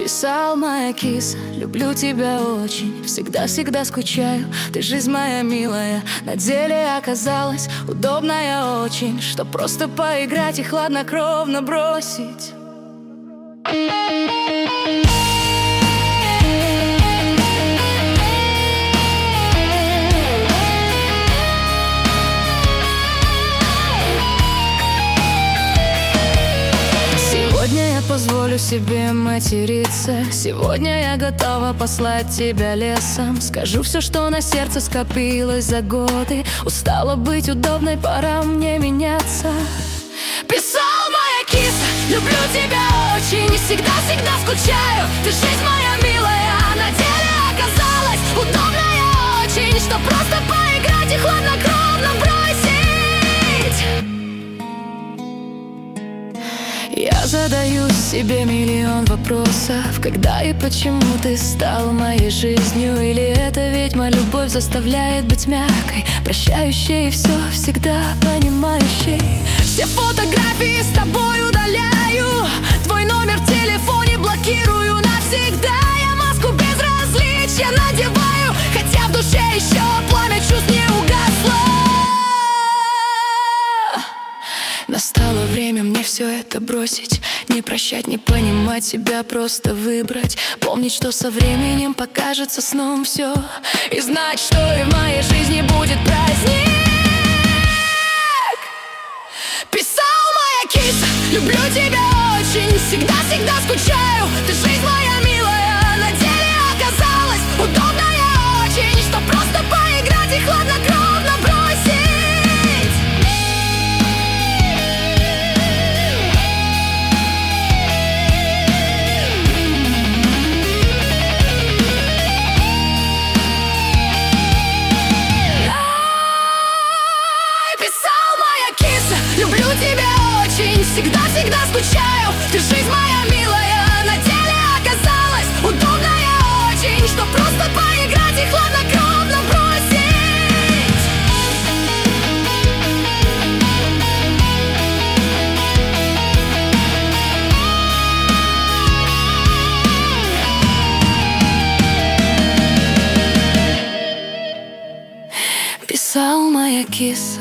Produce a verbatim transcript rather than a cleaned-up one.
Писал моя киса, люблю тебя очень, всегда-всегда скучаю, ты жизнь моя милая. На деле оказалась удобная очень, что просто поиграть и хладнокровно бросить. Сегодня я позволю себе материться. Сегодня я готова послать тебя лесом. Скажу все, что на сердце скопилось за годы. Устала быть удобной, пора мне меняться. Писал моя киса, люблю тебя очень, и всегда-всегда скучаю, ты жизнь моя милая. На деле оказалась удобная очень, что просто поиграть и хладнокровно бросить. Я задаю себе миллион вопросов: когда и почему ты стал моей жизнью? Или это ведьма любовь заставляет быть мягкой, прощающей и все всегда понимающей? Все фотографии с тобой удаляю, твой номер в телефоне блокирую навсегда. Я маску безразличия надеваю, хотя в душе еще пламя чувств не угасло. Настало время мне все это бросить, не прощать, не понимать себя, просто выбрать. Помнить, что со временем покажется сном все, и знать, что и в моей жизни будет праздник. Писал моя киса, люблю тебя очень, всегда-всегда скучаю, ты жизнь моя милая. На деле оказалась удобная очень, что просто поиграть и хладнокровно бросить. Люблю тебя очень, всегда-всегда скучаю, ты жизнь моя милая. На деле оказалась удобная очень, что просто поиграть и хладнокровно бросить. Писал моя киса,